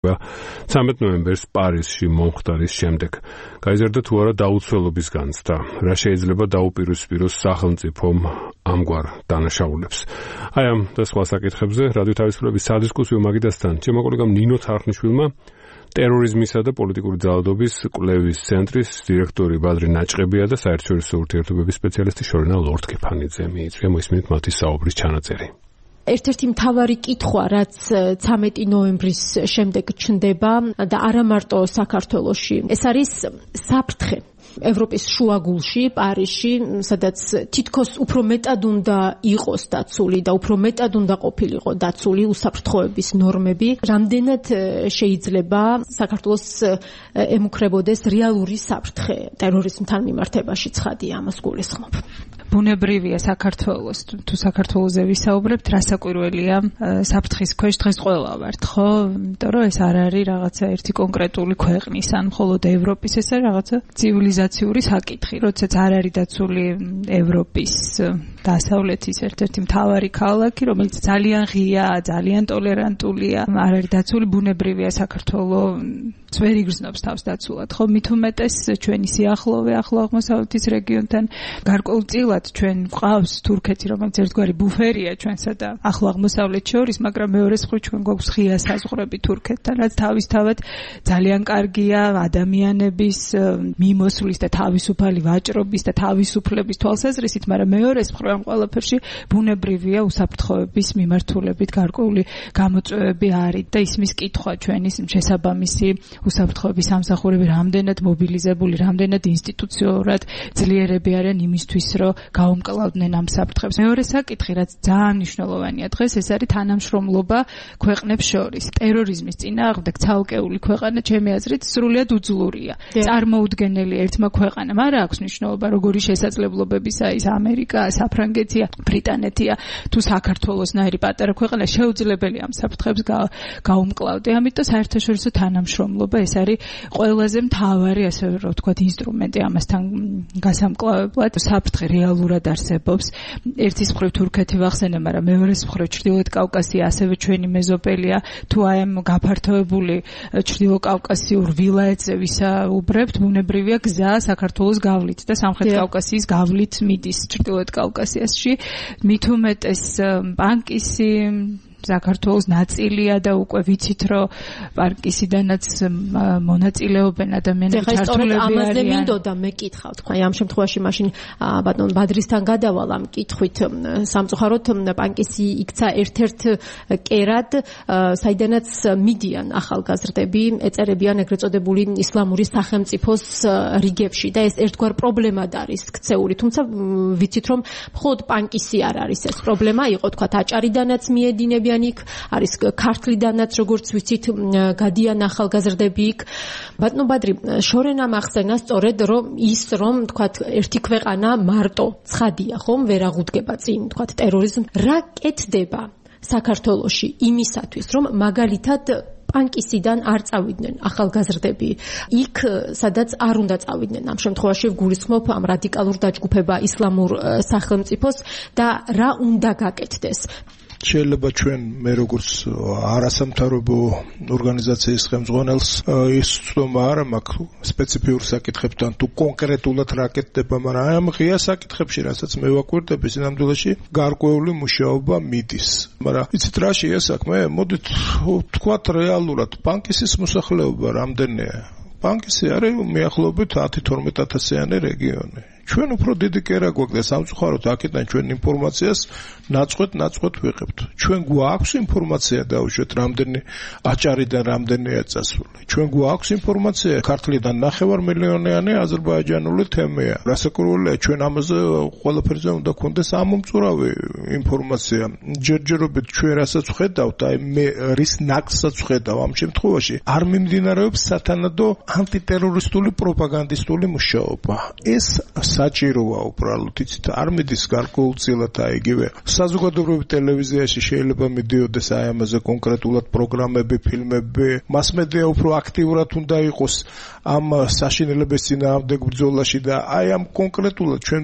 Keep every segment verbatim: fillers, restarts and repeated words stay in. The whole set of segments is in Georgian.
ეთება ცამეტ ნოემბერს პარიზში მომხდარის შემდეგ. გაიზარდა თუ არა დაუცველობის განცდა, რა შეიძლება დაუპირისპიროს სახელმწიფომ ამგვარ დანაშაულებს. აი ამ და სხვა საკითხებზე რადიო თავისუფლების სადისკუსიო მაგიდასთან ჩემო კოლეგამ ნინო თარხნიშვილმა ტერორიზმისა და პოლიტიკური ძალადობის კვლევის ცენტრის დირექტორი ბადრი ნაჭყებია და საერთაშორისო ურთიერთობების სპეციალისტი შორენა ლორდ-კეფანიძე მიიწვია მოისმინეთ მათი საუბრის ჩანაწერი. ერთ-ერთი მთავარი კითხვა, რაც ცამეტი ნოემბრის შემდეგ ჩნდება და არა მარტო საქართველოში, ეს არის საფრთხე ევროპის შუაგულში, პარიზში, სადაც თითქოს უფრო მეტად უნდა იყოს დაცული და უფრო მეტად უნდა ყოფილიყო დაცული უსაფრთხოების ნორმები, რამდენად შეიძლება საქართველოს ემუქრებოდეს რეალური საფრთხე ტერორიზმთან მიმართებაში, ცხადია, ამას გულისხმობ. ბუნებრივია საქართველოს, თუ საქართველოზე ვისაუბრებთ, რასაკვირველია, საფრთხის ქვეშ დღეს ყველა ვართ, ხო? იმიტომ რომ ეს არ არის რაღაცა ერთი კონკრეტული ქვეყნის, ან მხოლოდ ევროპის, ეს არის რაღაცა ცივილიზაციური საკითხი, როდესაც არ არის დაცული ევროპის დასავლეთის ერთ-ერთი მთავარი ქალაქი, რომელიც ძალიან ღია, ძალიან ტოლერანტულია, არ არის დაცული, ბუნებრივია საქართველოს ვერ იგრძნობს თავს დაცულად, ხო? მით უმეტეს ჩვენი სიახლოვე ახლო აღმოსავლეთის რეგიონთან გარკვეულწილად ჩვენ გვყავს თურქეთი, რომელიც ერთგვარი ბუფერია ჩვენსა და ახლო აღმოსავლეთს შორის, მაგრამ მეორე მხრივ ჩვენ გვაქვს ღია საზღვრები თურქეთთან, რაც თავისთავად ძალიან კარგია ადამიანების მიმოსვლის და თავისუფალი ვაჭრობის და თავისუფლების თვალსაზრისით, მაგრამ მეორე მხრივ ამ ყველაფერში ბუნებრივია უსაფრთხოების მიმართულებით გარკვეული გამოწვევები არის და ისმის კითხვა ჩვენის შესაბამისი უსაფრთხოების სამსახურები რამდენად მობილიზებული, რამდენად ინსტიტუციურად ძლიერები არიან იმისთვის, რომ გაუმკლავდნენ ამ საფრთხებს. მეორე საკითხი, რაც ძალიან მნიშვნელოვანია დღეს, ეს არის თანამშრომლობა ქვეყნებს შორის. ტერორიზმის წინააღმდეგ ცალკეული ქვეყანა, ჩემი აზრით, სრულიად უძლურია. წარმოუდგენელი ერთმა ქვეყანამ არ აქვს მნიშვნელობა, როგორი შესაძლებლობებისა ის ამერიკა, საფრანგეთია, ბრიტანეთია, თუ საქართველოსნაირი პატარა ქვეყანა შეუძლებელია ამ საფრთხებს გაუმკლავდე. ამიტომ საერთაშორისო თანამშრომლობა ეს არის ყველაზე მთავარი, ასე რომ ვთქვათ, ინსტრუმენტი ამასთან გასამკლავებლად. საფრთხე რეალურად არსებობს. ერთის მხრივ თურქეთი ვახსენე, მაგრამ მეორეს მხრივ ჩრდილოეთ კავკასია ასევე ჩვენი მეზობელია. თუ აი ამ გაფართოებული ჩრდილოკავკასიურ ვილაიეთზე ვისაუბრებთ, ბუნებრივია გზა საქართველოს გავლით და სამხრეთ კავკასიის გავლით მიდის ჩრდილოეთ კავკასიაში. მით უმეტეს პანკისი საქართველოს ნაწილია და უკვე ვიცით, რომ პარკისიდანაც მონაწილეობენ ადამიანები ჩართულები არიან. ამაზე მინდოდა მეკითხავ, თქვა, ამ შემთხვევაში მაშინ ბატონ ბადრისთან გადავალ ამ კითხვით. სამწუხაროდ პანკისი იქცა ერთ-ერთ კერად, საიდანაც მიდიან ახალგაზრდები, ეწერებიან ეგრეთ წოდებული ისლამური სახელმწიფოს რიგებში და ეს ერთგვარ პრობლემად არის ქცეული. თუმცა ვიცით, რომ მხოლოდ პანკისი არ არის ეს პრობლემა, იყო თქვა აჭარიდანაც მიედინებიან იქ, არის ქართლიდანაც, როგორც ვიცით, გადიან ახალგაზრდები იქ. ბატონო ბადრი, შორენამ ახსენა სწორედ რომ ის რომ თქვათ ერთი ქვეყანა მარტო ცხადია, ხომ, ვერ აღუდგება წინ, თქვათ ტერორიზმს. რა კეთდება საქართველოში იმისათვის, რომ მაგალითად პანკისიდან არ წავიდნენ ახალგაზრდები იქ, სადაც არ უნდა წავიდნენ. ამ შემთხვევაში ვგულისხმობ ამ რადიკალურ დაჯგუფება ისლამურ სახელმწიფოს და რა უნდა გაკეთდეს. შეიძლება ჩვენ მე როგორც არასამთავრობო ორგანიზაციის ხელმძღვანელს ის ცდომა არ მაქვს სპეციფიურ საკითხებთან თუ კონკრეტულად რა კეთდება, მაგრამ აი ამ ღია საკითხებში, რასაც მე ვაკვირდები, სინამდვილეში გარკვეული მუშაობა მიდის. მაგრამ იცით რა შეია საქმე? მოდით ვთქვათ რეალურად, პანკისის მოსახლეობა რამდენია? პანკისი არის მიახლოებით ათი-თორმეტ ათასიანი რეგიონი. ჩვენ უფრო დიდი კერა გვაქვს და სამწუხაროდ აქედან ჩვენ ინფორმაციას ნაწყვეტ-ნაწყვეტ ვიღებთ. ჩვენ გვაქვს ინფორმაცია დაუშვათ რამდენი აჭარიდან რამდენია წასული. ჩვენ გვაქვს ინფორმაცია ქართლიდან ნახევარ მილიონიანი აზერბაიჯანული თემია. რასაკვირველია, ჩვენ ამაზე ყველაფერზე უნდა გქონდეს ამომწურავი ინფორმაცია. ჯერჯერობით ჩვენ რასაც ვხედავთ, აი მე რის ნაკსაც ვხედავ ამ შემთხვევაში, არ მიმდინარეობს სათანადო ანტიტერორისტული პროპაგანდისტული მუშაობა. ეს საჭიროა უბრალოდ, იცით, არ მიდის გარკვეულწილად აი იგივე საზოგადოებრივ ტელევიზიაში შეიძლება მიდიოდეს აი ამაზე კონკრეტულად პროგრამები, ფილმები, მასმედია უფრო აქტიურად უნდა იყოს ამ საშინელების წინააღმდეგ ბრძოლაში და აი ამ კონკრეტულად ჩვენ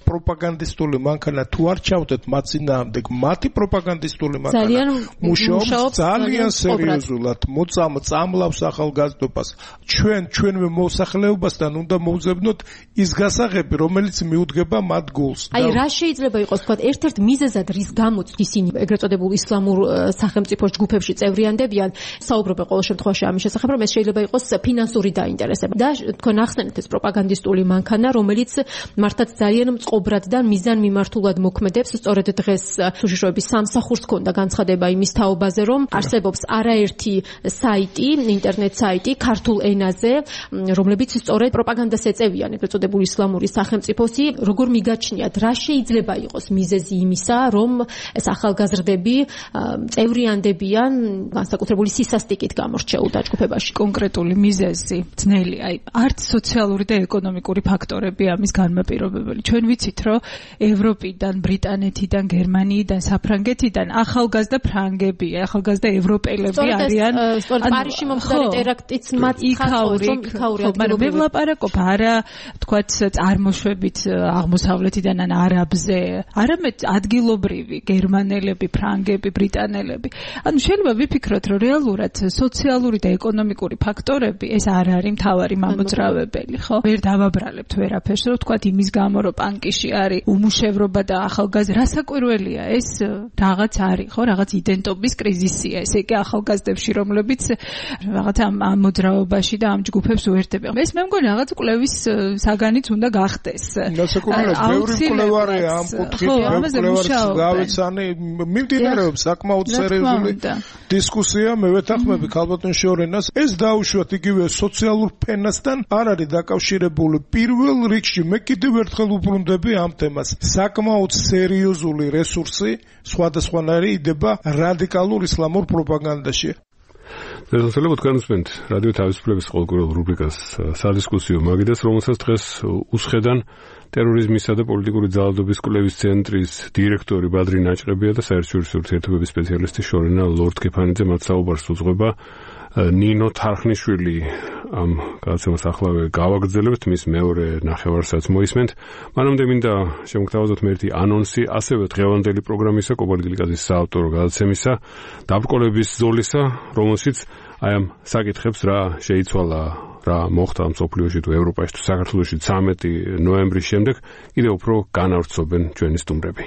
პროპაგანდისტული მანქანა თუ არ ჩავდეთ მათ წინააღმდეგ, მათი პროპაგანდისტული მანქანა მუშაობს ძალიან სერიოზულად, მოწამ წამლავს ახალგაზრდობას. ჩვენ ჩვენვე მოსახლეობასთან უნდა მოვძებნოთ ის გასაღები, რომელიც მიუდგება მათ გულს. აი რა შეიძლება იყოს თქვა ერთ-ერთ მიზეზად რის გამოც ისინი ეგრეთ წოდებულ ისლამურ სახელმწიფო ჯგუფებში წევრიანდებიან, საუბრობენ ყოველ შემთხვევაში ამის შესახებ, რომ ეს შეიძლება იყოს ფინანსური დაინტერესება. და თქვენ ახსენეთ ეს პროპაგანდისტული მანქანა, რომელიც მართლაც ძალიან მწყობრად და მიზანმიმართულად მოქმედებს. სწორედ დღეს სუშიშროების სამსახურს ჰქონდა განცხადება იმის თაობაზე, რომ არსებობს არაერთი საიტი, ინტერნეტ საიტი ქართულ ენაზე, რომლებიც სწორედ პროპაგანდას ეწევიან ეგრეთ წოდებულ ისლამური სახელმწიფოსი. როგორ მიგაჩნიათ, რა შეიძლება იყოს მიზეზი იმისა, რომ ეს ახალგაზრდები წევრიანდებიან განსაკუთრებული სისასტიკით გამორჩეულ დაჯგუფებაში? კონკრეტული მიზეზი ძნელი, აი არც სოციალური და ეკონომიკური ფაქტორები ამის განმაპირობებელი. ჩვენ ვიცით, რომ ევროპიდან, ბრიტანეთიდან, გერმანიიდან, საფრანგეთიდან ახალგაზრდა ფრანგები, ახალგაზრდა ევროპელები არიან. სწორედ პარიზში მომხდარი ტერაქტიც მათ იქაური, მაგრამ მე ვლაპარაკობ არა თქვათ წარმოშვებით აღმოსავლეთიდან ან არაბზე, არამედ ადგილობრივი გერმანელები, ფრანგები, ბრიტანელები. ანუ შეიძლება ვიფიქროთ, რომ რეალურად სოციალური და ეკონომიკური ფაქტორები ეს არ არის მთავარი მამოძრავებელი, ხო? ვერ დავაბრალებთ ვერაფერს, რომ თქვათ იმის გამო, რომ პანკიში არის უმუშევრობა და ახალგაზრდა, რასაკვირველია, ეს რაღაც არის, ხო? რაღაც იდენტობის კრიზისია. ესე იგი ახალგაზრდებში, რომლებიც რაღაც ამ მოძრაობაში და ამ ჯგუფებს უერთდებიან. ეს მე მგონი რაღაც კვლევის საგანიც უნდა გახდეს. ნასაკუთრებით ბევრი მკვლევარია ამ კუთხით, ბევრი მკვლევარის გავეცანი, მიმდინარეობს საკმაოდ სერიოზული დისკუსია. მე ვეთანხმები ქალბატონ შორენას, ეს დაუშვათ იგივე სოციალურ ფენასთან არ არის დაკავშირებული. პირველ რიგში მე კიდევ ერთხელ უბრუნდები ამ თემას. საკმაოდ სერიოზული რესურსი სხვადასხვანაირი იდება რადიკალურ ისლამურ პროპაგანდაში. შესაძლოა თქვენსმენთ რადიო თავისუფლების ყოველკვირეულ რუბრიკას სადისკუსიო მაგიდას, რომელსაც დღეს უსხედან ტერორიზმისა და პოლიტიკური ძალადობის კვლევის ცენტრის დირექტორი ბადრი ნაჭყებია და საერთაშორისო ურთიერთობების სპეციალისტი შორენა ლორდ-კეფანიძე. მათ საუბარს უძღვება ნინო თარხნიშვილი. ამ გადაცემას ახლავე გავაგრძელებთ, მის მეორე ნახევარსაც მოისმენთ. მანამდე მინდა შემოგთავაზოთ მე ერთი ანონსი, ასევე დღევანდელი პროგრამისა, კობალტ გლიკაძის საავტორო გადაცემისა, დაბრკოლების ზოლისა, რომელშიც აი ამ საკითხებს რა შეიცვალა, რა მოხდა მსოფლიოში თუ ევროპაში თუ საქართველოში ცამეტი ნოემბრის შემდეგ კიდევ უფრო განავრცობენ ჩვენი სტუმრები.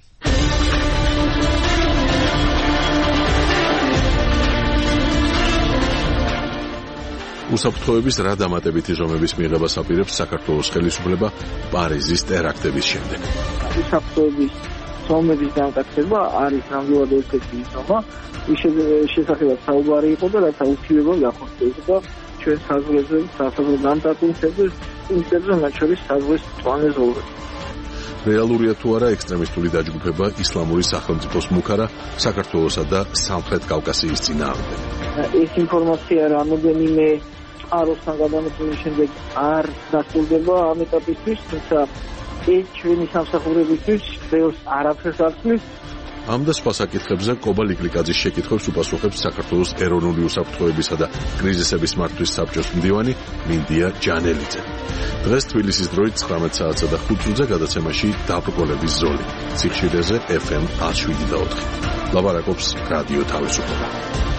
უსაფრთხოების რა დამატებითი ზომების მიღებას აპირებს საქართველოს ხელისუფლება პარიზის ტერაქტების შემდეგ. უსაფრთხოების ზომების დამატება არის ნამდვილად ერთ-ერთი ზომა, ის შესაძლოა საუბარი იყო და რაც აუცილებლად გახორციელდა ჩვენ საზღვრებზე, სასაზღვრო დამტაკუნთებზე, ინტერესზე მათ შორის საზღვრის მწვანე ზოლები. რეალურია თუ არა ექსტრემისტული დაჯგუფება ისლამური სახელმწიფოს მუქარა საქართველოსა და სამხრეთ კავკასიის წინააღმდეგ. ეს ინფორმაცია რამოდენიმე წყაროსთან გადამოწმების შემდეგ არ დასრულდება ამ ეტაპისთვის, თუმცა ეს ჩვენი სამსახურებისთვის ბევრს არაფერს არცნის. ამ და სხვა საკითხებზე კობალტ გლიკაძის შეკითხვებს უპასუხებს საქართველოს ეროვნული უსაფრთხოებისა და კრიზისების მართვის საბჭოს მდივანი მინდია ჯანელიძე. დღეს თბილისის დროით ცხრამეტ საათსა და ხუთ მინუტზე გადაცემაში დაბრკოლების ზოლი. ციხშირეზე ეფ ემ ათს შვიდი და ოთხი. ლაპარაკობს რადიო თავისუფლება.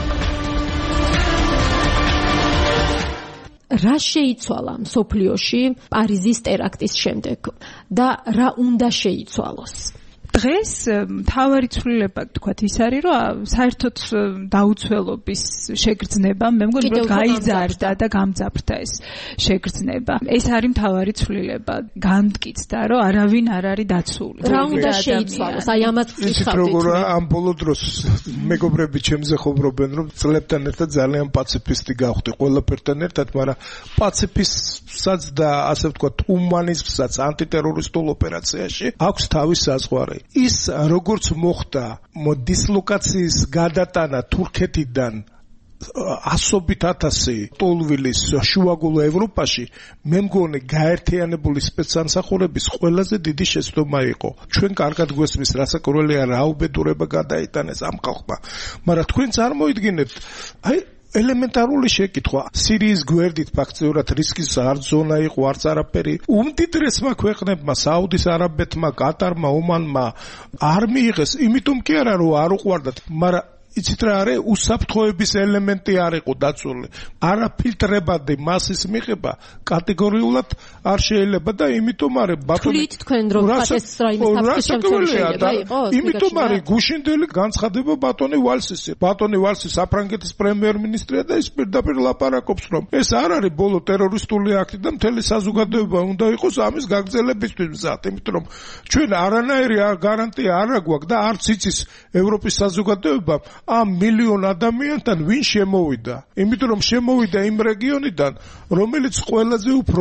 რა შეიცვალა მსოფლიოში პარიზის ტერაქტის შემდეგ და რა უნდა შეიცვალოს? დღეს მთავარი ცვლილება თქვათ ის არის, რომ საერთოდ დაუცველობის შეგრძნება, მე მგონი რომ გაიზარდა და გამძაფრდა ეს შეგრძნება. ეს არის მთავარი ცვლილება. განმტკიცდა, რომ არავინ არ არის დაცული. რა უნდა შეიცვალოს? აი ამათ ვკითხავთ. როგორ ამ ბოლო დროს მეგობრები ჩემზე ხობრობენ, რომ წლებთან ერთად ძალიან პაციფისტი გავხდი ყველაფერთან ერთად, მაგრამ პაციფისტსაც და ასე ვთქვათ ჰუმანიზმსაც ანტიტერორისტულ ოპერაციაში აქვს თავის საზღვარი. ის როგორც მოხდა დისლოკაციის გადატანა თურქეთიდან ასობით ათასი ტოლვილის შუაგულ ევროპაში, მე მგონი გაერთიანებული სპეცსამსახურების ყველაზე დიდი შეცდომა იყო. ჩვენ კარგად გვესმის, რასაკვირველია რა უბედურება გადაიტანეს ამ ხალხმა, მაგრამ თქვენ წარმოიდგინებთ, აი ელემენტარული შეკითხვა. სირიის გვერდით ფაქტიურად რისკის არც ზონა იყო, არც არაფერი. უმდიდრესმა ქვეყნებმა, საუდის არაბეთმა, კატარმა, ომანმა არ მიიღეს, იმიტომ კი არა რომ არ უყვარდათ, მაგრამ იცით რა არის, უსაფრთხოების ელემენტი არ იყო დაცული. არაფილტრებადი მასის მიღება კატეგორიულად არ შეიძლება და იმიტომ არის ბატონი. თვლით თქვენ რომ პატეს რაიმე საფრთხის შემცველი შეიძლება იყოს? იმიტომ არის გუშინდელი განცხადება ბატონი ვალსისი. ბატონი ვალსი საფრანგეთის პრემიერ-მინისტრია და ის პირდაპირ ლაპარაკობს რომ ეს არ არის ბოლო ტერორისტული აქტი და მთელი საზოგადოება უნდა იყოს ამის გაგრძელებისთვის მზად. იმიტომ რომ ჩვენ არანაირი გარანტია არ აქვს და არც იცის ევროპის საზოგადოება ამ მილიონ ადამიანთან ვინ შემოვიდა. იმიტომ რომ შემოვიდა იმ რეგიონიდან, რომელიც ყველაზე უფრო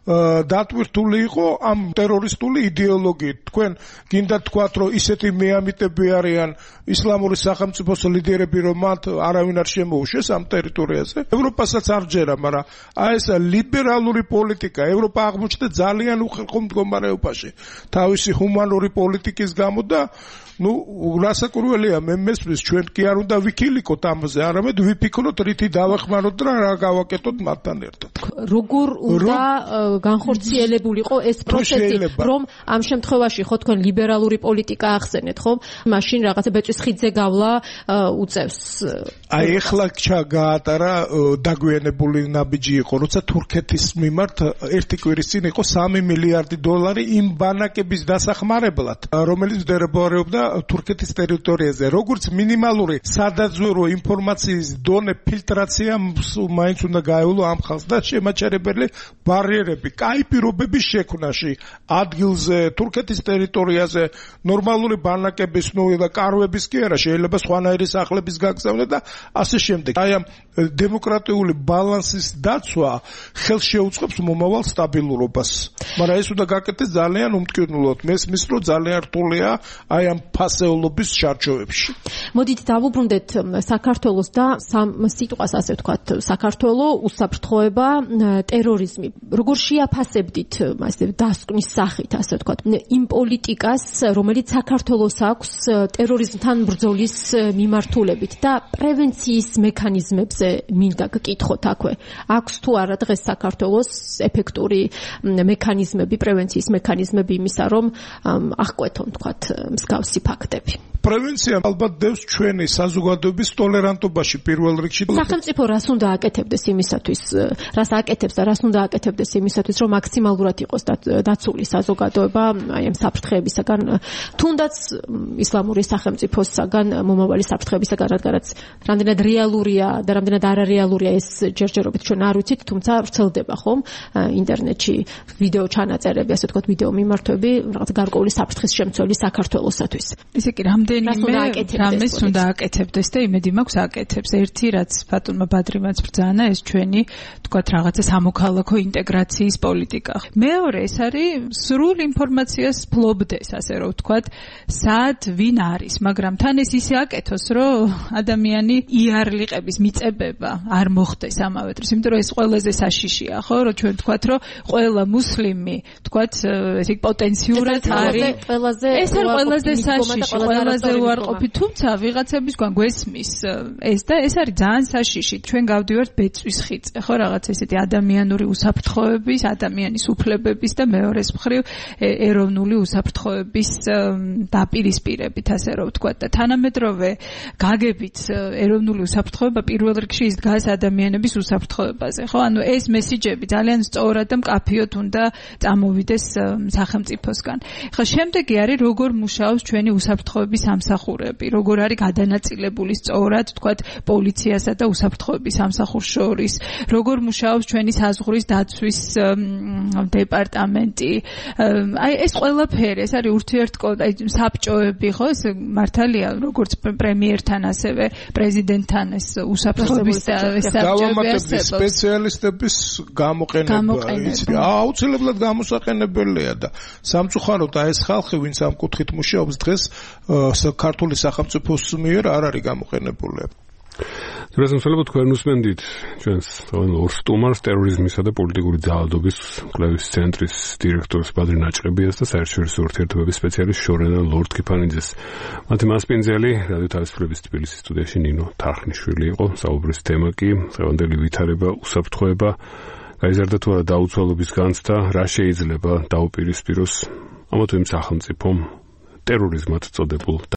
დატვირთული იყო ამ ტერორისტული იდეოლოგიით. თქვენ გინდა თქვათ, რომ ისეთი მეამიტები არიან ისლამური სახელმწიფოს ლიდერები, რომ მათ არავინ არ შემოუშვეს ამ ტერიტორიაზე. ევროპასაც არ ჯერა, მაგრამ აი ეს ლიბერალური პოლიტიკა ევროპა აღმოჩნდა ძალიან უხერხო მდგომარეობაში თავისი ჰუმანური პოლიტიკის გამო და ну, რასაკურველია მე მესმის ჩვენ კი არ უნდა ვიქილიკოთ ამაზე, არამედ ვიფიქროთ რითი დავახმაროთ და რა გავაკეთოთ მათთან ერთად. როგორ უნდა განხორციელებულიყო ეს პროცესი, რომ ამ შემთხვევაში ხო თქვენ ლიბერალური პოლიტიკა ახსენეთ, ხო? მაშინ რაღაცა ბეწვის ხიდზე გავლა უწევს. აი ეხლა ჩაგაატარა დაგვიანებული ნაბიჯი იყო, როცა თურქეთის მიმართ ერთი კვირის წინ იყო სამი მილიარდი დოლარი იმ ბანაკების დასახმარებლად, რომელიც მდებარეობდა თურქეთის ტერიტორიაზე. როგორც მინიმალური სადაზვერო ინფორმაციის დონე ფილტრაცია მაინც უნდა გაევლო ამ ხალხს და შემაჩერებელი ბარიერები, კაი პირობების შექმნაში ადგილზე, თურქეთის ტერიტორიაზე, ნორმალური ბანაკების ნუ და კარვების კი არა, შეიძლება სხვანაირი სახლების გაგზავნა და ასე შემდეგ. აი ამ დემოკრატიული ბალანსის დაცვა ხელს შეუწყობს მომავალ სტაბილურობას. მაგრამ ეს უნდა გაკეთდეს ძალიან უმტკივნეულად. მესმის რომ ძალიან რთულია აი ამ ფასეულობის შარჩოვებში. მოდით დავუბრუნდეთ საქართველოს და სამ სიტყვას ასე ვთქვათ, საქართველო, უსაფრთხოება, ტერორიზმი. როგორ შეაფასებდით ასე დასკვნის სახით, ასე ვთქვათ, იმ პოლიტიკას, რომელიც საქართველოს აქვს ტერორიზმთან ბრძოლის მიმართულებით და პრევენციის მექანიზმებზე მინდა გკითხოთ აქვე. აქვს თუ არა დღეს საქართველოს ეფექტური მექანიზმები, პრევენციის მექანიზმები იმისა, რომ აღკვეთონ, ვთქვათ, მსგავსი ფაქტები. პრევენცია ალბათ დევს ჩვენი საზოგადოების ტოლერანტობაში პირველ რიგში. სახელმწიფო რას უნდა აკეთებდეს იმისათვის, რას აკეთებს და რას უნდა აკეთებდეს იმისათვის, რომ მაქსიმალურად იყოს დაცული საზოგადოება აი ამ საფრთხეებისაგან, თუნდაც ისლამური სახელმწიფოსაგან, მომავალი საფრთხეებისაგან, რადგანაც რამდენად რეალურია და რამდენად არარეალურია ეს ჯერჯერობით ჩვენ არ ვიცით, თუმცა ვრცელდება ხომ ინტერნეტში ვიდეო ჩანაწერები, ასე ვთქვათ, ვიდეო მიმართვები, რაღაც გარკვეული საფრთხის შემცველი საქართველოსათვის. ისე კი რამდენიმე რამეს უნდა აკეთებდეს და იმედი მაქვს აკეთებს. ერთი რაც ბატონმა ბადრიმაც ბრძანა, ეს ჩვენი ვთქვათ რაღაცა სამოქალაქო ინტეგრაციის პოლიტიკა. მეორე ეს არის სრულ ინფორმაციას ფლობდეს, ასე რომ ვთქვათ, სად ვინ არის, მაგრამ თან ეს ისე აკეთოს, რომ ადამიანი იარლიყების მიწებება არ მოხდეს ამავე დროს, იმიტომ რომ ეს ყველაზე საშიშია, ხო, რომ ჩვენ ვთქვათ, რომ ყველა მუსლიმი, ვთქვათ, ესე პოტენციურად არის ყველაზე ეს არის ყველაზე საშიში, ყველაზე უარყოფი, თუმცა ვიღაცებისგან გვესმის ეს და ეს არის ძალიან საშიში. ჩვენ გავდივართ ბეწვის ხიდზე, ხო, რაღაც ესეთი ადამიანური უსაფრთხოების, ადამიანის უფლებების და მეორეს მხრივ ეროვნული უსაფრთხოების დაპირისპირებით, ასე რომ ვთქვათ, და თანამედროვე გაგებით ეროვნული უსაფრთხოება პირველ რიგში ის დგას ადამიანების უსაფრთხოებაზე, ხო? ანუ ეს მესიჯები ძალიან სწორად და მკაფიოდ უნდა წამოვიდეს სახელმწიფოსგან. ხა შემდეგი არის როგორ მუშაობს ჩვენი უსაფრთხოების სამსახურები, როგორ არის გადანაწილებული სწორად, ვთქვათ, პოლიციასა და უსაფრთხოების სამსახურს შორის, როგორ მუშაობს ჩვენი საზღვრის დაცვის დეპარტამენტი. აი ეს ყველაფერი, ეს არის ურთიერთკავშირი, აი საბჭოები, ხო, ეს მართალია, როგორც პრემიერთან, ასევე პრეზიდენტთან ეს უსაფრთხოების საბჭოები სპეციალისტების გამოყენება, იცი, აუცილებლად გამოსაყენებელია და სამწუხაროდ აი ეს ხალხი, ვინც ამ კუთხით მუშაობს დღეს ქართული სახელმწიფოს მიერ არ არის გამოყენებული. რასამსალებო თქვენ უსმენდით ჩვენს ორ სტუმარს ტერორიზმისა და პოლიტიკური ძალადობის კვლევის ცენტრის დირექტორს ბადრი ნაჭყებიას და საერთაშორისო ურთიერთობების სპეციალისტ შორენა ლორდ-კიფანიძეს. მათი მასპინძელი რადიო თავისუფლების თბილისის სტუდიაში ნინო თარხნიშვილი იყო. საუბრის თემა კი დღევანდელი ვითარება, უსაფრთხოება, გაიზარდა თუ არა დაუცველობის განცდა, რა შეიძლება დაუპირისპიროს ამა თუ იმ სახელმწიფომ ტერორიზმად წოდებულ